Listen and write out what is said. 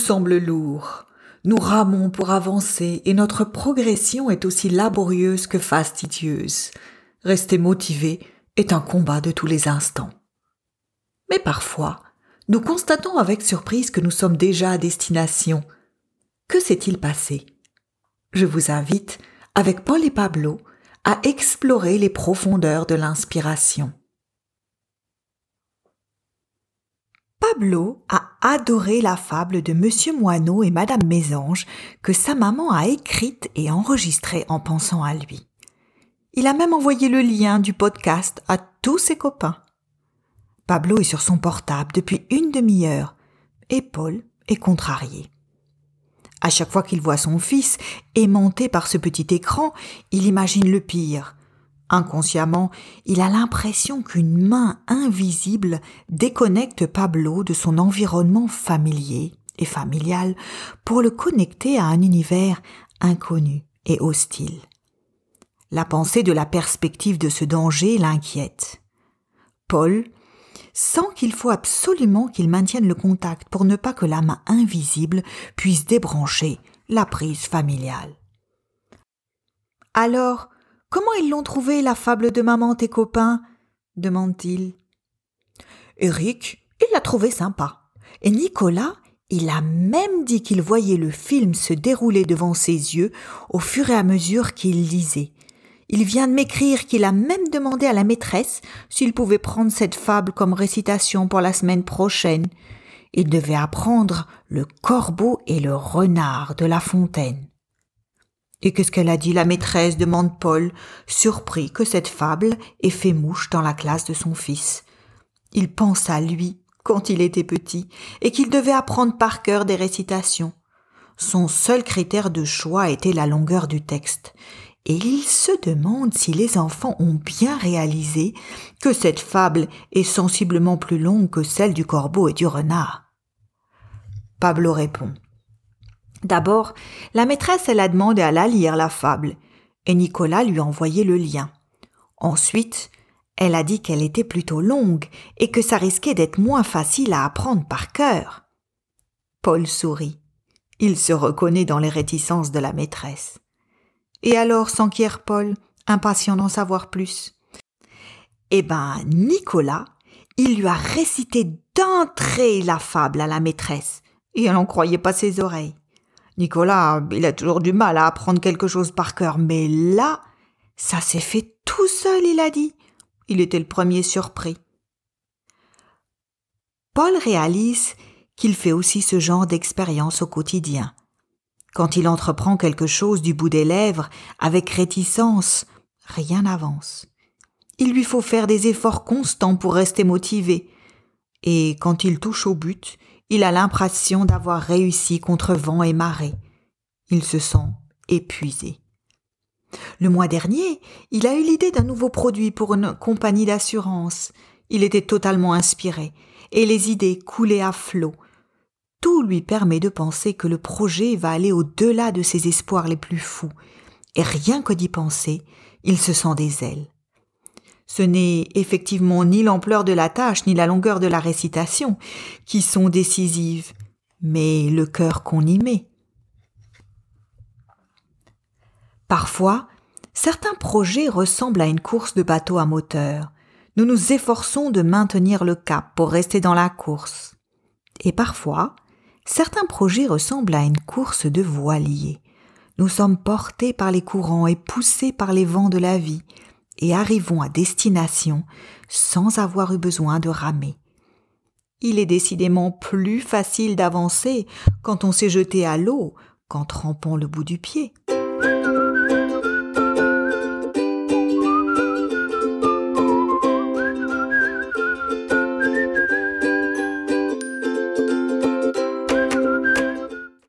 semble lourd. Nous ramons pour avancer et notre progression est aussi laborieuse que fastidieuse. Rester motivé est un combat de tous les instants. Mais parfois, nous constatons avec surprise que nous sommes déjà à destination. Que s'est-il passé? Je vous invite, avec Paul et Pablo, à explorer les profondeurs de l'inspiration. Pablo a adoré la fable de Monsieur Moineau et Madame Mésange que sa maman a écrite et enregistrée en pensant à lui. Il a même envoyé le lien du podcast à tous ses copains. Pablo est sur son portable depuis une demi-heure et Paul est contrarié. À chaque fois qu'il voit son fils aimanté par ce petit écran, il imagine le pire. Inconsciemment, il a l'impression qu'une main invisible déconnecte Pablo de son environnement familier et familial pour le connecter à un univers inconnu et hostile. La pensée de la perspective de ce danger l'inquiète. Paul sent qu'il faut absolument qu'il maintienne le contact pour ne pas que la main invisible puisse débrancher la prise familiale. Alors, comment ils l'ont trouvé, la fable de maman, tes copains? Demande-t-il. Eric, il l'a trouvé sympa. Et Nicolas, il a même dit qu'il voyait le film se dérouler devant ses yeux au fur et à mesure qu'il lisait. Il vient de m'écrire qu'il a même demandé à la maîtresse s'il pouvait prendre cette fable comme récitation pour la semaine prochaine. Il devait apprendre le corbeau et le renard de La Fontaine. Et qu'est-ce qu'elle a dit, la maîtresse? Demande Paul, surpris que cette fable ait fait mouche dans la classe de son fils. Il pense à lui quand il était petit et qu'il devait apprendre par cœur des récitations. Son seul critère de choix était la longueur du texte. Et il se demande si les enfants ont bien réalisé que cette fable est sensiblement plus longue que celle du corbeau et du renard. Pablo répond. D'abord, la maîtresse, elle a demandé à la lire, la fable, et Nicolas lui a envoyé le lien. Ensuite, elle a dit qu'elle était plutôt longue et que ça risquait d'être moins facile à apprendre par cœur. Paul sourit. Il se reconnaît dans les réticences de la maîtresse. Et alors, s'enquiert Paul, impatient d'en savoir plus. Nicolas, il lui a récité d'entrée la fable à la maîtresse, et elle n'en croyait pas ses oreilles. Nicolas, il a toujours du mal à apprendre quelque chose par cœur, mais là, ça s'est fait tout seul, il a dit. Il était le premier surpris. Paul réalise qu'il fait aussi ce genre d'expérience au quotidien. Quand il entreprend quelque chose du bout des lèvres, avec réticence, rien n'avance. Il lui faut faire des efforts constants pour rester motivé. Et quand il touche au but, il a l'impression d'avoir réussi contre vent et marée. Il se sent épuisé. Le mois dernier, il a eu l'idée d'un nouveau produit pour une compagnie d'assurance. Il était totalement inspiré et les idées coulaient à flot. Tout lui permet de penser que le projet va aller au-delà de ses espoirs les plus fous. Et rien que d'y penser, il se sent des ailes. Ce n'est effectivement ni l'ampleur de la tâche ni la longueur de la récitation qui sont décisives, mais le cœur qu'on y met. Parfois, certains projets ressemblent à une course de bateau à moteur. Nous nous efforçons de maintenir le cap pour rester dans la course. Et parfois, certains projets ressemblent à une course de voilier. Nous sommes portés par les courants et poussés par les vents de la vie et arrivons à destination sans avoir eu besoin de ramer. Il est décidément plus facile d'avancer quand on s'est jeté à l'eau qu'en trempant le bout du pied.